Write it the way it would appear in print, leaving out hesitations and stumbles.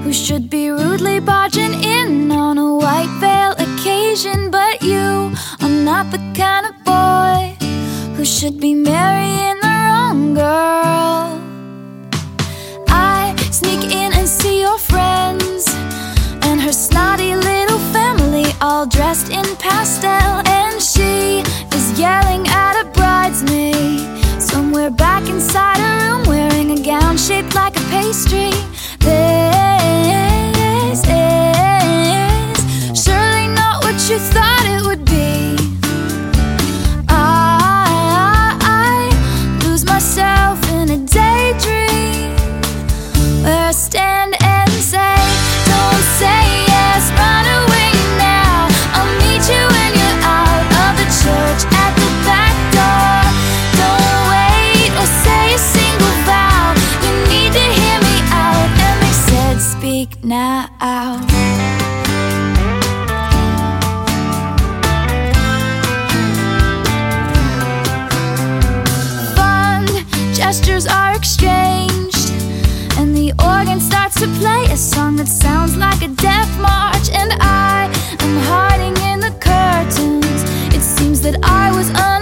who should be rudely barging in on a white veil occasion. But you are not the kind of boy who should be marrying the wrong girl. I sneak in and see your friends and her snotty little family, all dressed in pastel, and she is yelling at a bridesmaid somewhere back inside a room, wearing a gown shaped like a pastry. This is surely not what you thought it would be. I lose myself in a daydream where I stand and say, don't say yes, run away now. I'll meet you when you're out of the church at the back door. Don't wait or say a single vow. You need to hear me out. And they said, speak now. Gestures are exchanged, and the organ starts to play a song that sounds like a death march. And I am hiding in the curtains. It seems that I was